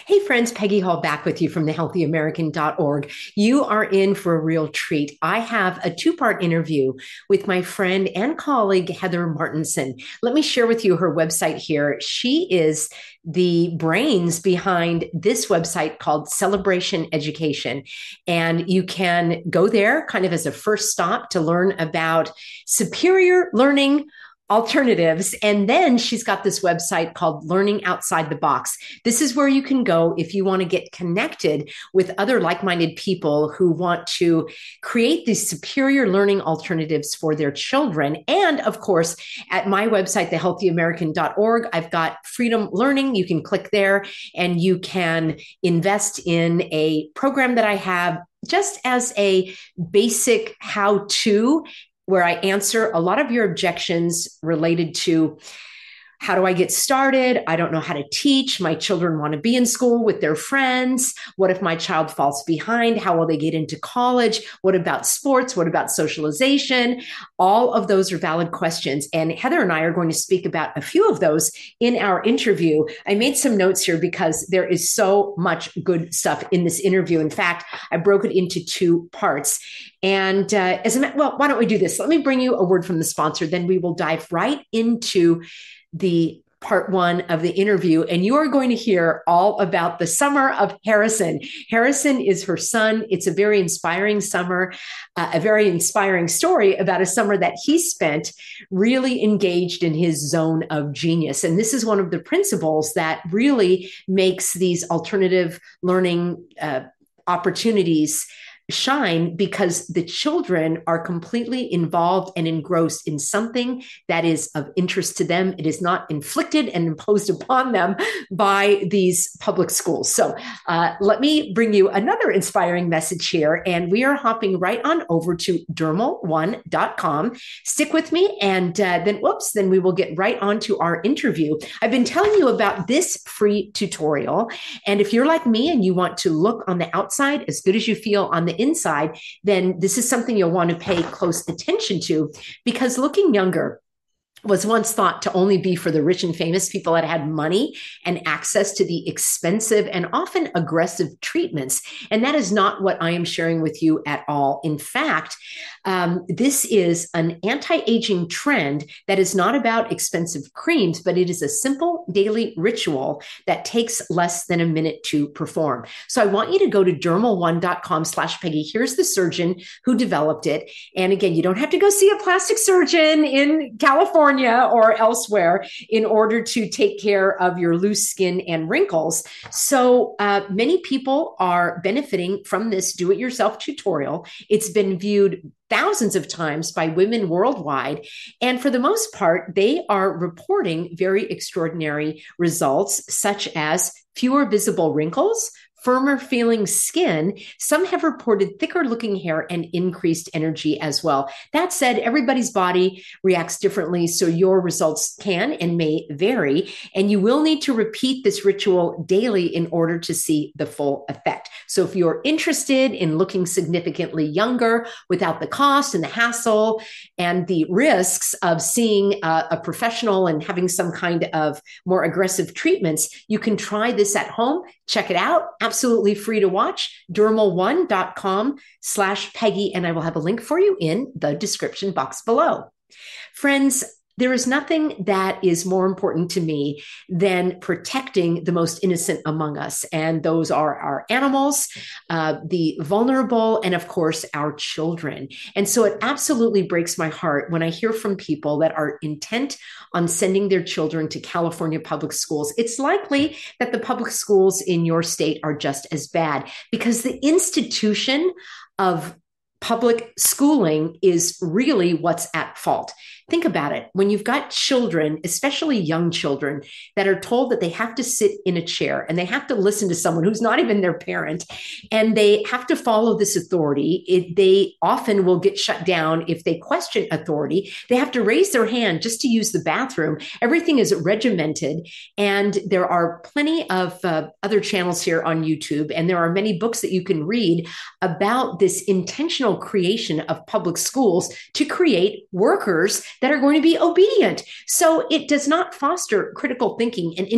Hey friends, Peggy Hall back with you from thehealthyamerican.org. You are in for a real treat. I have a two-part interview with my friend and colleague, Heather Martinson. Let me share with you her website here. She is the brains behind this website called Celebration Education. And you can go there kind of as a first stop to learn about superior learning alternatives. And then she's got this website called Learning Outside the Box. This is where you can go if you want to get connected with other like-minded people who want to create these superior learning alternatives for their children. And of course, at my website, thehealthyamerican.org, I've got Freedom Learning. You can click there and you can invest in a program that I have just as a basic how-to where I answer a lot of your objections related to how do I get started? I don't know how to teach. My children want to be in school with their friends. What if my child falls behind? How will they get into college? What about sports? What about socialization? All of those are valid questions. And Heather and I are going to speak about a few of those in our interview. I made some notes here because there is so much good stuff in this interview. In fact, I broke it into two parts. And why don't we do this? Let me bring you a word from the sponsor. Then we will dive right into the part one of the interview, and you are going to hear all about the summer of Harrison. Harrison is her son. It's a very inspiring summer, a very inspiring story about a summer that he spent really engaged in his zone of genius. And this is one of the principles that really makes these alternative learning opportunities shine, because the children are completely involved and engrossed in something that is of interest to them. It is not inflicted and imposed upon them by these public schools. So let me bring you another inspiring message here. And we are hopping right on over to dermal1.com. Stick with me, and then we will get right on to our interview. I've been telling you about this free tutorial. And if you're like me and you want to look on the outside as good as you feel on the inside, then this is something you'll want to pay close attention to, because looking younger was once thought to only be for the rich and famous, people that had money and access to the expensive and often aggressive treatments. And that is not what I am sharing with you at all. In fact, this is an anti-aging trend that is not about expensive creams, but it is a simple daily ritual that takes less than a minute to perform. So I want you to go to dermal1.com/Peggy. Here's the surgeon who developed it. And again, you don't have to go see a plastic surgeon in California or elsewhere in order to take care of your loose skin and wrinkles. So many people are benefiting from this do-it-yourself tutorial. It's been viewed thousands of times by women worldwide. And for the most part, they are reporting very extraordinary results, such as fewer visible wrinkles, firmer feeling skin. Some have reported thicker looking hair and increased energy as well. That said, everybody's body reacts differently, so your results can and may vary, and you will need to repeat this ritual daily in order to see the full effect. So if you're interested in looking significantly younger without the cost and the hassle and the risks of seeing a professional and having some kind of more aggressive treatments, you can try this at home. Check it out. Absolutely free to watch. dermal1.com/Peggy, and I will have a link for you in the description box below. Friends, there is nothing that is more important to me than protecting the most innocent among us. And those are our animals, the vulnerable, and of course, our children. And so it absolutely breaks my heart when I hear from people that are intent on sending their children to California public schools. It's likely that the public schools in your state are just as bad, because the institution of public schooling is really what's at fault. Think about it. When you've got children, especially young children, that are told that they have to sit in a chair and they have to listen to someone who's not even their parent, and they have to follow this authority, they often will get shut down if they question authority. They have to raise their hand just to use the bathroom. Everything is regimented. And there are plenty of other channels here on YouTube, and there are many books that you can read about this intentional creation of public schools to create workers that are going to be obedient. So it does not foster critical thinking and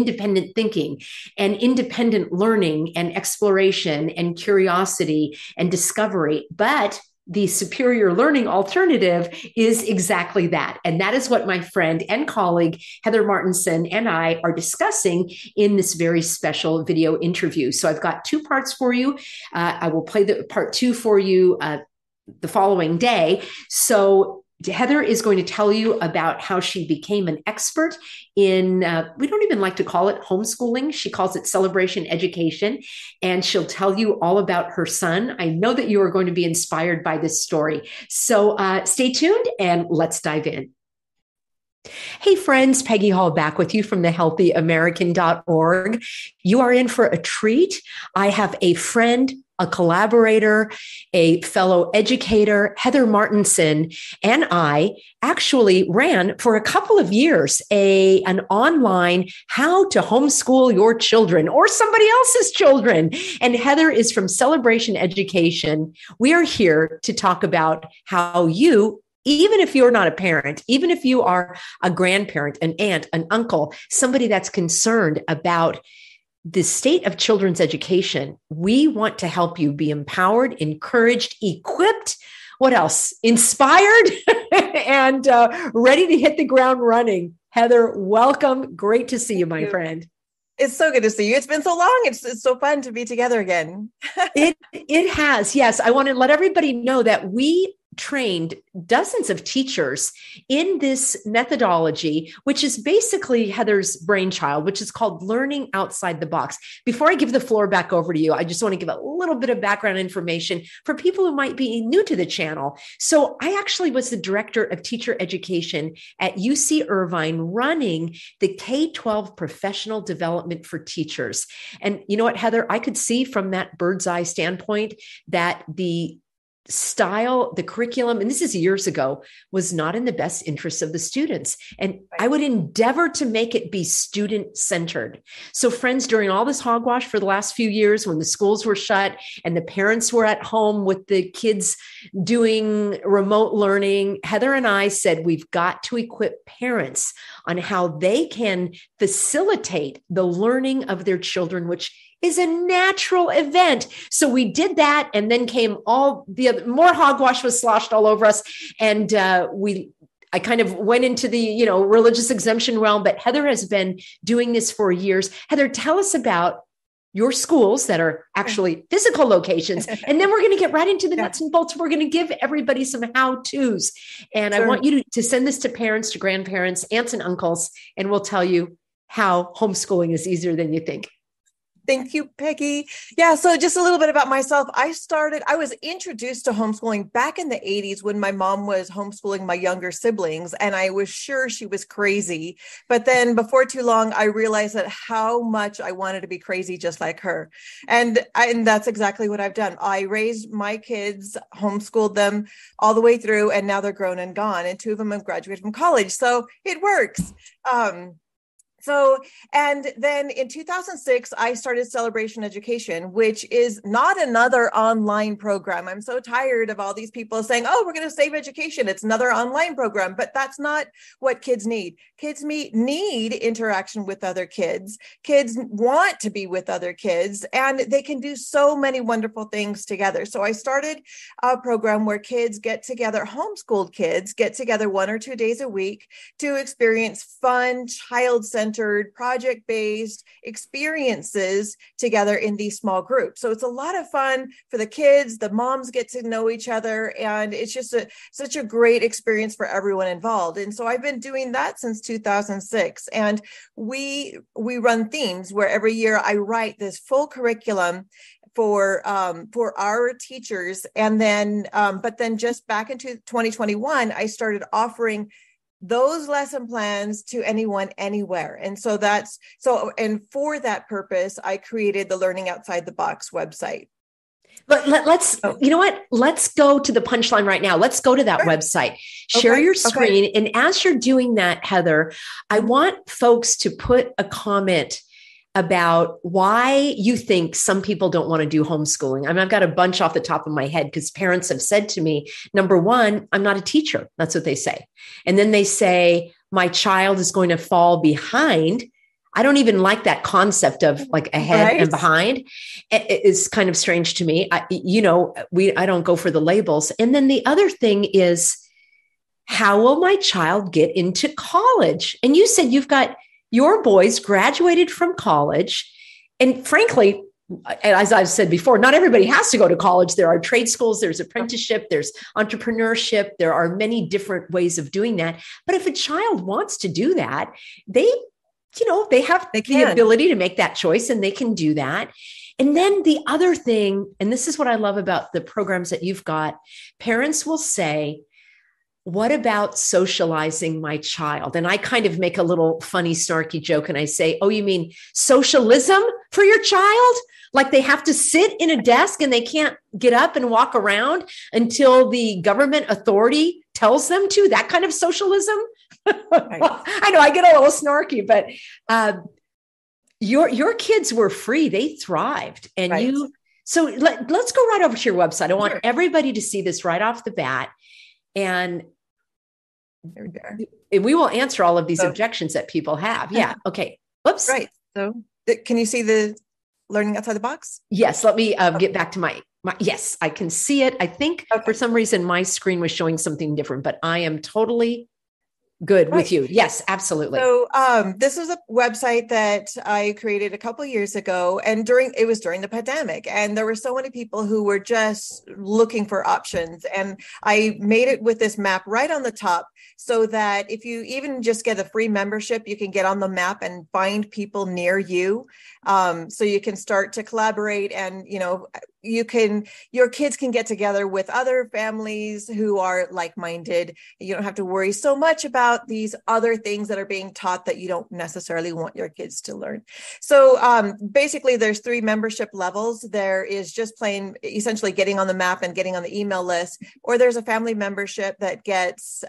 independent learning and exploration and curiosity and discovery. But the superior learning alternative is exactly that. And that is what my friend and colleague, Heather Martinson, and I are discussing in this very special video interview. So I've got two parts for you. I will play the part two for you the following day. So Heather is going to tell you about how she became an expert in, we don't even like to call it homeschooling. She calls it celebration education. And she'll tell you all about her son. I know that you are going to be inspired by this story. So stay tuned and let's dive in. Hey friends, Peggy Hall back with you from thehealthyamerican.org. You are in for a treat. I have a friend, a collaborator, a fellow educator, Heather Martinson, and I actually ran for a couple of years an online how to homeschool your children or somebody else's children. And Heather is from Celebration Education. We are here to talk about how you, even if you're not a parent, even if you are a grandparent, an aunt, an uncle, somebody that's concerned about the state of children's education, we want to help you be empowered, encouraged, equipped. What else? Inspired and ready to hit the ground running. Heather, welcome. Great to see you, my friend. It's so good to see you. It's been so long. It's so fun to be together again. It has. Yes. I want to let everybody know that we trained dozens of teachers in this methodology, which is basically Heather's brainchild, which is called learning outside the box. Before I give the floor back over to you, I just want to give a little bit of background information for people who might be new to the channel. So I actually was the director of teacher education at UC Irvine, running the K-12 professional development for teachers. And you know what, Heather, I could see from that bird's eye standpoint that the style, the curriculum, and this is years ago, was not in the best interest of the students. And I would endeavor to make it be student-centered. So friends, during all this hogwash for the last few years, when the schools were shut and the parents were at home with the kids doing remote learning, Heather and I said, we've got to equip parents on how they can facilitate the learning of their children, which is a natural event. So we did that, and then came all the other, more hogwash was sloshed all over us. And I kind of went into the, religious exemption realm, but Heather has been doing this for years. Heather, tell us about your schools that are actually physical locations. And then we're going to get right into the nuts and bolts. We're going to give everybody some how-tos. And I want you to send this to parents, to grandparents, aunts and uncles, and we'll tell you how homeschooling is easier than you think. Thank you, Peggy. Yeah, so just a little bit about myself. I was introduced to homeschooling back in the 80s when my mom was homeschooling my younger siblings, and I was sure she was crazy. But then before too long, I realized that how much I wanted to be crazy just like her. And that's exactly what I've done. I raised my kids, homeschooled them all the way through, and now they're grown and gone. And two of them have graduated from college. So it works. And then in 2006, I started Celebration Education, which is not another online program. I'm so tired of all these people saying, oh, we're going to save education. It's another online program, but that's not what kids need. Kids need interaction with other kids. Kids want to be with other kids, and they can do so many wonderful things together. So I started a program where kids get together, homeschooled kids get together 1 or 2 days a week to experience fun, child-centered, project-based experiences together in these small groups. So it's a lot of fun for the kids. The moms get to know each other, and it's just such a great experience for everyone involved. And so I've been doing that since 2006. And we run themes where every year I write this full curriculum for our teachers. And then, but then just back into 2021, I started offering those lesson plans to anyone, anywhere. And and for that purpose, I created the Learning Outside the Box website. But you know what? Let's go to the punchline right now. Let's go to that website. Share your screen. And as you're doing that, Heather, I want folks to put a comment about why you think some people don't want to do homeschooling. I mean, I've got a bunch off the top of my head because parents have said to me, number one, I'm not a teacher. That's what they say. And then they say, my child is going to fall behind. I don't even like that concept of like ahead and behind. It's kind of strange to me. I don't go for the labels. And then the other thing is, how will my child get into college? And you said you've got your boys graduated from college. And frankly, as I've said before, not everybody has to go to college. There are trade schools, there's apprenticeship, there's entrepreneurship. There are many different ways of doing that. But if a child wants to do that, they have the ability to make that choice, and they can do that. And then the other thing, and this is what I love about the programs that you've got, parents will say, what about socializing my child? And I kind of make a little funny, snarky joke. And I say, oh, you mean socialism for your child? Like they have to sit in a desk and they can't get up and walk around until the government authority tells them to? That kind of socialism? Right. I know I get a little snarky, but your kids were free. They thrived. And right. So let's go right over to your website. I want everybody to see this right off the bat. And we will answer all of these objections that people have. Yeah. Okay. Oops. Right. So can you see the learning outside the box? Yes. Let me get back to my, yes, I can see it. I think for some reason my screen was showing something different, but I am totally good with you. Yes, absolutely. So this was a website that I created a couple of years ago, and it was during the pandemic, and there were so many people who were just looking for options. And I made it with this map right on the top, so that if you even just get a free membership, you can get on the map and find people near you. So you can start to collaborate, and your kids can get together with other families who are like-minded. You don't have to worry so much about these other things that are being taught that you don't necessarily want your kids to learn. So basically there's 3 membership levels. There is just plain essentially getting on the map and getting on the email list, or there's a family membership that gets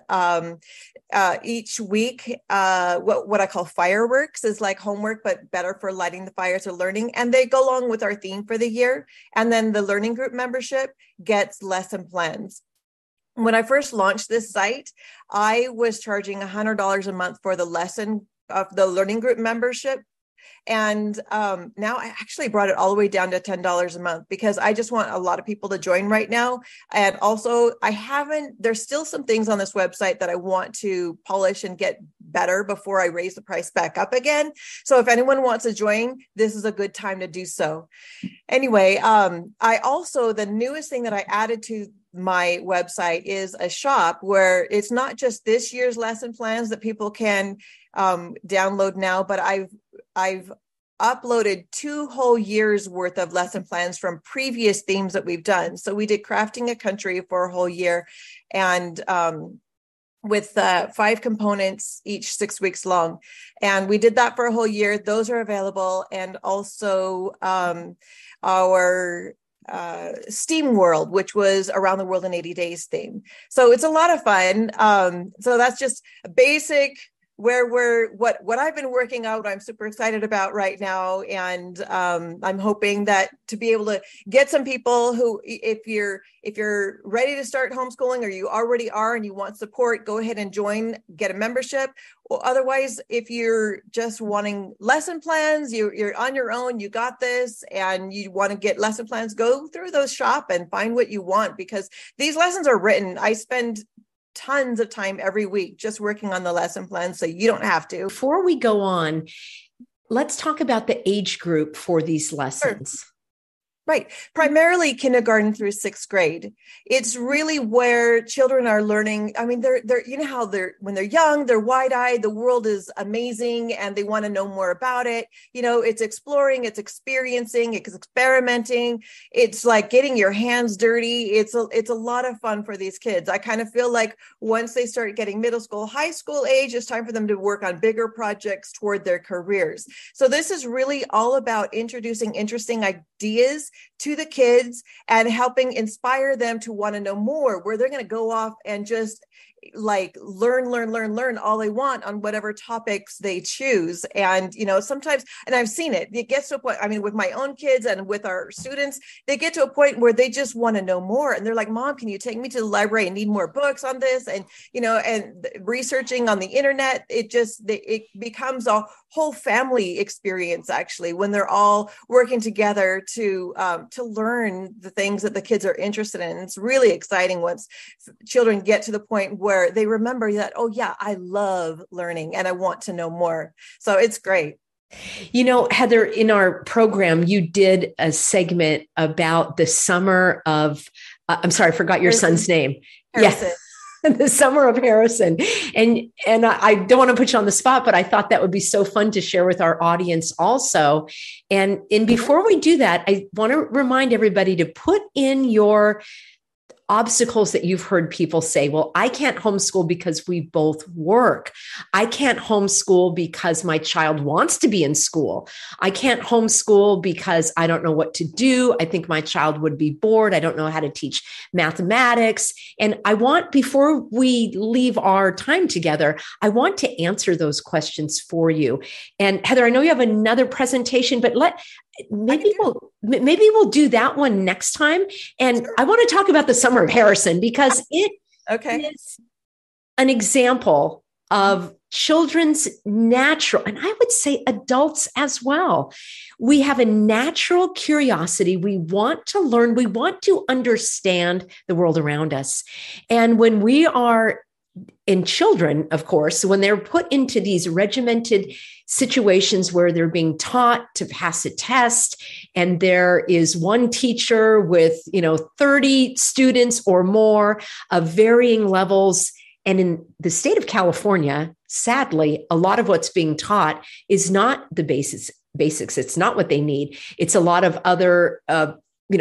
each week what I call fireworks, is like homework, but better for lighting the fires or learning. And they go along with our theme for the year. And then the learning group membership gets lesson plans. When I first launched this site, I was charging $100 a month for the lesson of the learning group membership. And now I actually brought it all the way down to $10 a month, because I just want a lot of people to join right now. And also there's still some things on this website that I want to polish and get better before I raise the price back up again. So if anyone wants to join, this is a good time to do so. Anyway, the newest thing that I added to my website is a shop where it's not just this year's lesson plans that people can download now, but I've uploaded 2 whole years worth of lesson plans from previous themes that we've done. So we did Crafting a Country for a whole year, and with 5 components, each 6 weeks long. And we did that for a whole year. Those are available. And also our STEAM World, which was Around the World in 80 Days theme. So it's a lot of fun. So that's just a basic what I've been working out. I'm super excited about right now. And I'm hoping that to be able to get some people who, if you're ready to start homeschooling, or you already are and you want support, go ahead and join, get a membership. Or otherwise, if you're just wanting lesson plans, you're on your own, you got this, and you want to get lesson plans, go through those shop and find what you want, because these lessons are written. I spend tons of time every week just working on the lesson plan, so you don't have to. Before we go on, let's talk about the age group for these lessons. Sure. Right. Primarily kindergarten through 6th grade. It's really where children are learning. I mean, they're how when they're young, they're wide-eyed. The world is amazing and they want to know more about it. It's exploring, it's experiencing, it's experimenting. It's like getting your hands dirty. It's a lot of fun for these kids. I kind of feel like once they start getting middle school, high school age, it's time for them to work on bigger projects toward their careers. So this is really all about introducing interesting ideas to the kids and helping inspire them to want to know more, where they're going to go off and just like learn all they want on whatever topics they choose. And, sometimes, and I've seen it gets to a point, I mean, with my own kids and with our students, they get to a point where they just want to know more. And they're like, Mom, can you take me to the library? I need more books on this. And, and researching on the internet, it becomes a whole family experience, actually, when they're all working together to learn the things that the kids are interested in. It's really exciting once children get to the point where they remember that, oh yeah, I love learning and I want to know more. So it's great. Heather, in our program, you did a segment about the summer of, I'm sorry, I forgot your son's name. Harrison. Yeah. The summer of Harrison. And I don't want to put you on the spot, but I thought that would be so fun to share with our audience also. And before we do that, I want to remind everybody to put in your obstacles that you've heard people say, well, I can't homeschool because we both work. I can't homeschool because my child wants to be in school. I can't homeschool because I don't know what to do. I think my child would be bored. I don't know how to teach mathematics. And I want, before we leave our time together, I want to answer those questions for you. And Heather, I know you have another presentation, but maybe we'll do that one next time. And sure. I want to talk about the summer of Harrison because it is an example of children's natural, and I would say adults as well. We have a natural curiosity. We want to learn. We want to understand the world around us. And when we are in children, of course, when they're put into these regimented situations where they're being taught to pass a test, and there is one teacher with, 30 students or more of varying levels. And in the state of California, sadly, a lot of what's being taught is not the basics. It's not what they need. It's a lot of other, as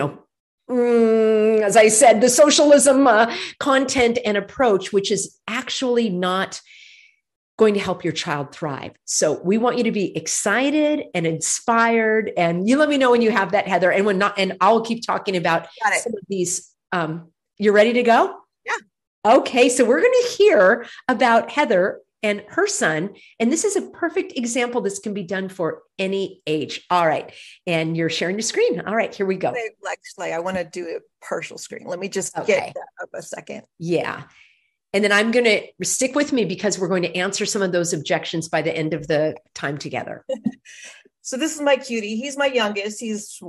I said, the socialism content and approach, which is actually not going to help your child thrive. So we want you to be excited and inspired. And you let me know when you have that, Heather. And when not, and I'll keep talking about some of these. You're ready to go? Yeah. Okay. So we're going to hear about Heather and her son. And this is a perfect example. This can be done for any age. All right. And you're sharing your screen. All right, here we go. Actually, I want to do a partial screen. Let me just get that up a second. Yeah. And then I'm going to stick with me because we're going to answer some of those objections by the end of the time together. So this is my cutie. He's my youngest. He's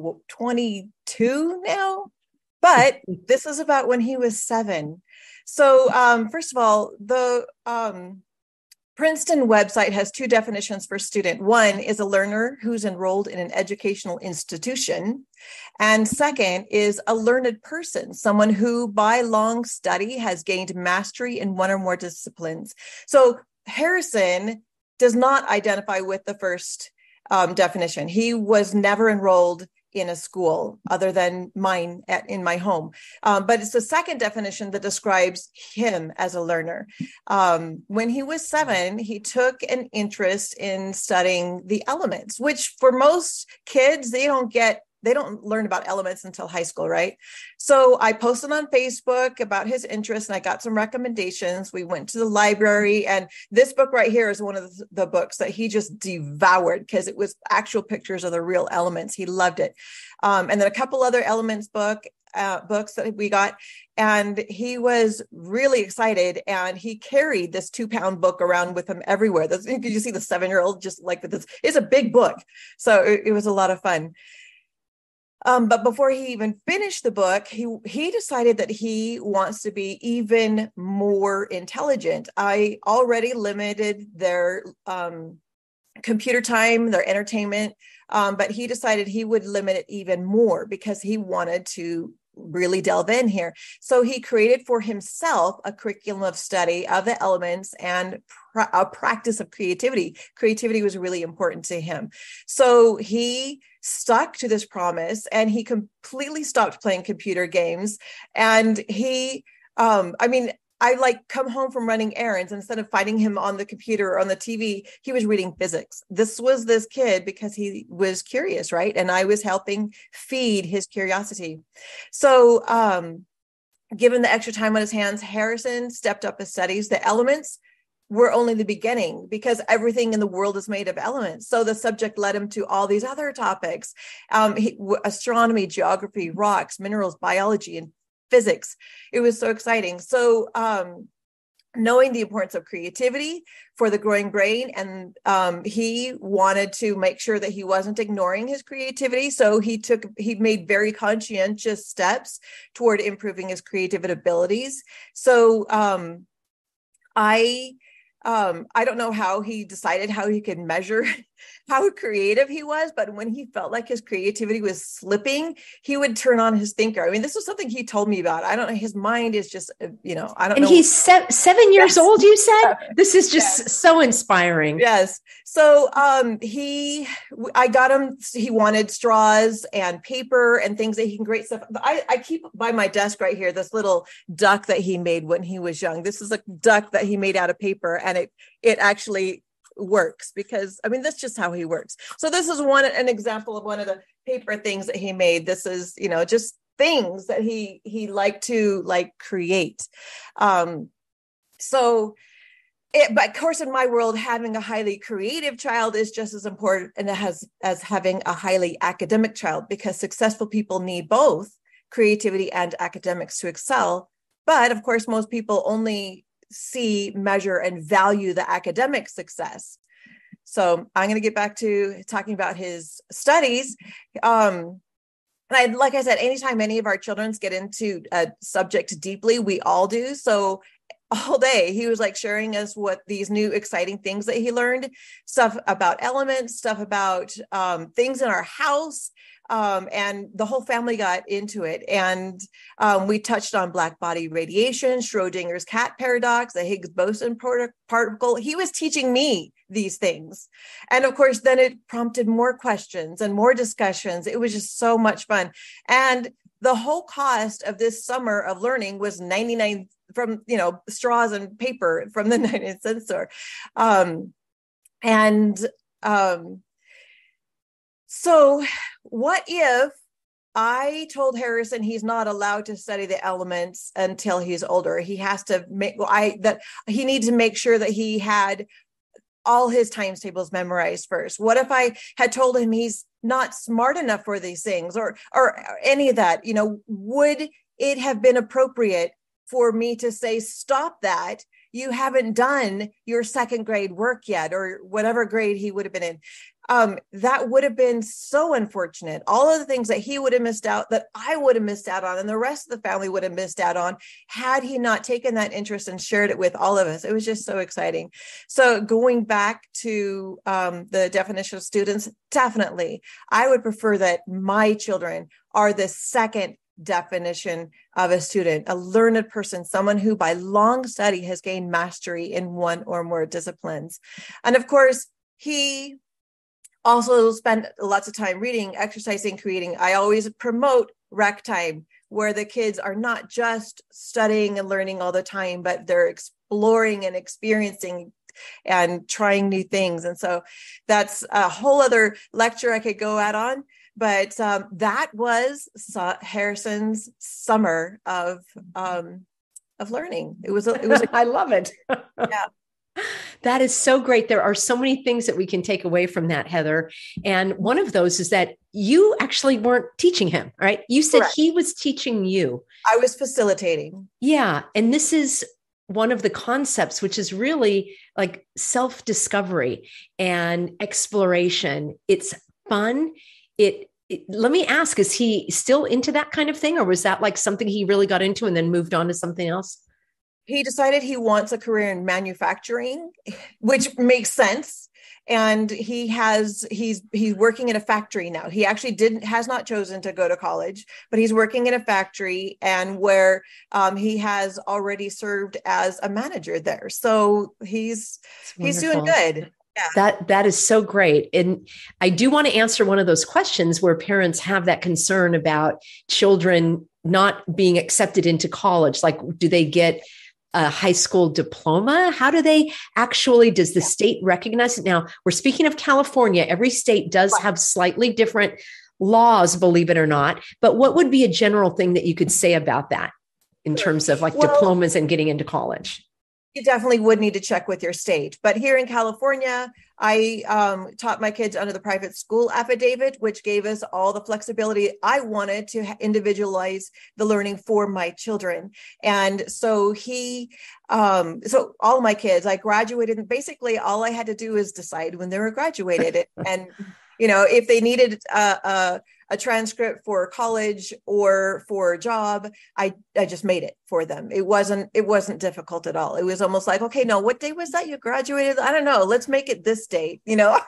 22 now, but this is about when he was 7. So first of all, the Princeton website has 2 definitions for student. One is a learner who's enrolled in an educational institution. And second is a learned person, someone who by long study has gained mastery in one or more disciplines. So Harrison does not identify with the first definition. He was never enrolled in a school other than mine in my home. But it's the second definition that describes him as a learner. When he was 7, he took an interest in studying the elements, which for most kids, they don't learn about elements until high school, right? So I posted on Facebook about his interest and I got some recommendations. We went to the library, and this book right here is one of the books that he just devoured because it was actual pictures of the real elements. He loved it. And then a couple other elements books that we got, and he was really excited, and he carried this 2-pound book around with him everywhere. You see the 7-year-old just like this. It's a big book. So it was a lot of fun. But before he even finished the book, he decided that he wants to be even more intelligent. I already limited their computer time, their entertainment, but he decided he would limit it even more because he wanted to really delve in here. So he created for himself a curriculum of study of the elements and a practice of creativity. Creativity was really important to him. So he stuck to this promise and he completely stopped playing computer games. And I come home from running errands. Instead of finding him on the computer or on the TV, he was reading physics. This was this kid because he was curious, right? And I was helping feed his curiosity. So given the extra time on his hands, Harrison stepped up his studies. The elements were only the beginning because everything in the world is made of elements. So the subject led him to all these other topics, astronomy, geography, rocks, minerals, biology, and physics. It was so exciting. So knowing the importance of creativity for the growing brain, and he wanted to make sure that he wasn't ignoring his creativity. So he made very conscientious steps toward improving his creative abilities. So I don't know how he decided how he could measure how creative he was, but when he felt like his creativity was slipping, he would turn on his thinker. I mean, this was something he told me about. I don't know. His mind is just, I don't know. And he's 7 years old, you said? This is just so inspiring. Yes. So I got him, he wanted straws and paper and things that he can create stuff. I keep by my desk right here, this little duck that he made when he was young. This is a duck that he made out of paper, and it actually works because, I mean, that's just how he works. So this is an example of one of the paper things that he made. This is, just things that he liked to create. But of course, in my world, having a highly creative child is just as important as having a highly academic child, because successful people need both creativity and academics to excel. But of course, most people only see, measure, and value the academic success. So I'm going to get back to talking about his studies. And like I said, anytime any of our children get into a subject deeply, we all do. So all day he was sharing us what these new exciting things that he learned, stuff about elements, stuff about things in our house. And the whole family got into it. And we touched on black body radiation, Schrodinger's cat paradox, the Higgs boson particle. He was teaching me these things. And of course, then it prompted more questions and more discussions. It was just so much fun. And the whole cost of this summer of learning was 99 from, straws and paper from the 99-cent store. So what if I told Harrison he's not allowed to study the elements until he's older? He has to he needs to make sure that he had all his times tables memorized first. What if I had told him he's not smart enough for these things or any of that? Would it have been appropriate for me to say, stop that? You haven't done your second grade work yet, or whatever grade he would have been in. That would have been so unfortunate. All of the things that he would have missed out, that I would have missed out on, and the rest of the family would have missed out on, had he not taken that interest and shared it with all of us. It was just so exciting. So going back to the definition of students, definitely, I would prefer that my children are the second definition of a student, a learned person, someone who by long study has gained mastery in one or more disciplines. And of course, he also spent lots of time reading, exercising, creating. I always promote rec time, where the kids are not just studying and learning all the time, but they're exploring and experiencing and trying new things. And so that's a whole other lecture I could go out on. But that was Harrison's summer of learning. It was. I love it. Yeah. That is so great. There are so many things that we can take away from that, Heather. And one of those is that you actually weren't teaching him, right? You said Correct. He was teaching you. I was facilitating. Yeah. And this is one of the concepts, which is really like self-discovery and exploration. It's fun. Let me ask, is he still into that kind of thing? Or was that like something he really got into and then moved on to something else? He decided he wants a career in manufacturing, which makes sense. And he's working in a factory now. He actually has not chosen to go to college, but he's working in a factory, and where he has already served as a manager there. So he's doing good. Yeah. That is so great. And I do want to answer one of those questions where parents have that concern about children not being accepted into college. Like, do they get a high school diploma? How do they actually, does the state recognize it? Now, we're speaking of California. Every state does have slightly different laws, believe it or not. But what would be a general thing that you could say about that? in terms of like Well, diplomas and getting into college? you definitely would need to check with your state. But here in California, I taught my kids under the private school affidavit, which gave us all the flexibility I wanted to individualize the learning for my children. And so so all my kids, I graduated, and basically all I had to do is decide when they were graduated. And, if they needed a transcript for college or for a job, I just made it for them. It wasn't difficult at all. It was almost like, okay, no, what day was that you graduated? I don't know. Let's make it this date.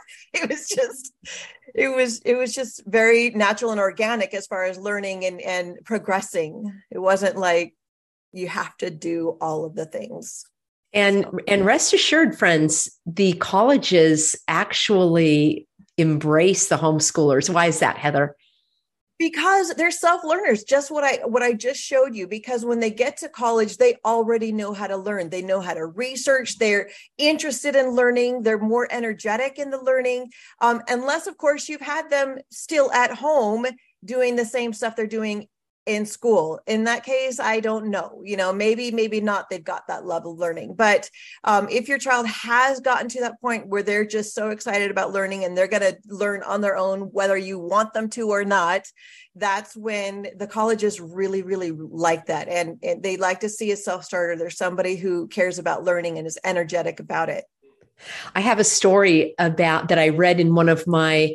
It was just very natural and organic as far as learning and progressing. It wasn't like you have to do all of the things. And rest assured, friends, the colleges actually embrace the homeschoolers. Why is that, Heather? Because they're self-learners, just what I just showed you. Because when they get to college, they already know how to learn. They know how to research. They're interested in learning. They're more energetic in the learning. Unless, of course, you've had them still at home doing the same stuff they're doing in school. In that case, I don't know, maybe not, they've got that level of learning. But if your child has gotten to that point where they're just so excited about learning and they're going to learn on their own, whether you want them to or not, that's when the colleges really, really like that. And they like to see a self-starter. There's somebody who cares about learning and is energetic about it. I have a story about that I read in one of my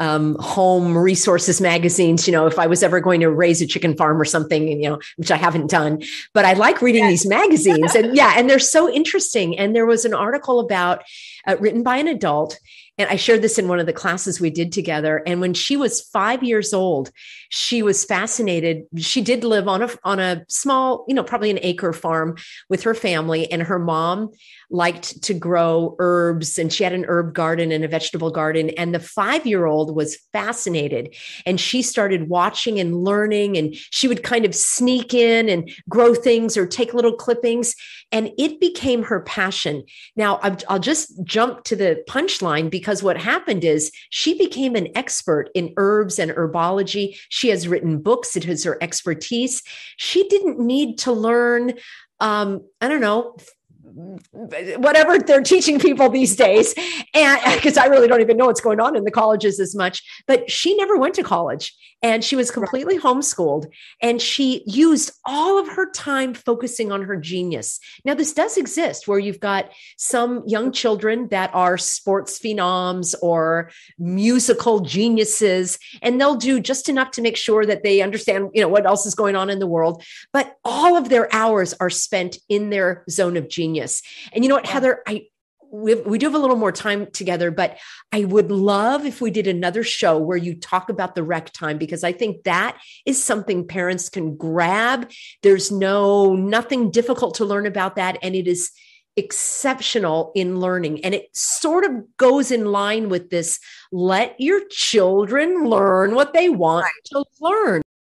home resources magazines, if I was ever going to raise a chicken farm or something, which I haven't done, but I like reading these magazines and they're so interesting. And there was an article about written by an adult. And I shared this in one of the classes we did together. And when she was 5 years old, she was fascinated. She did live on a small, probably an acre farm with her family, and her mom liked to grow herbs, and she had an herb garden and a vegetable garden. And the 5-year-old was fascinated, and she started watching and learning, and she would kind of sneak in and grow things or take little clippings, and it became her passion. Now, I'll just jump to the punchline, because what happened is she became an expert in herbs and herbology. She has written books. It is her expertise. She didn't need to learn, I don't know, whatever they're teaching people these days. And because I really don't even know what's going on in the colleges as much, but she never went to college, and she was completely homeschooled, and she used all of her time focusing on her genius. Now, this does exist where you've got some young children that are sports phenoms or musical geniuses, and they'll do just enough to make sure that they understand, what else is going on in the world. But all of their hours are spent in their zone of genius. And you know what, Heather, we do have a little more time together, but I would love if we did another show where you talk about the rec time, because I think that is something parents can grab. There's nothing difficult to learn about that. And it is exceptional in learning. And it sort of goes in line with this, let your children learn what they want to learn.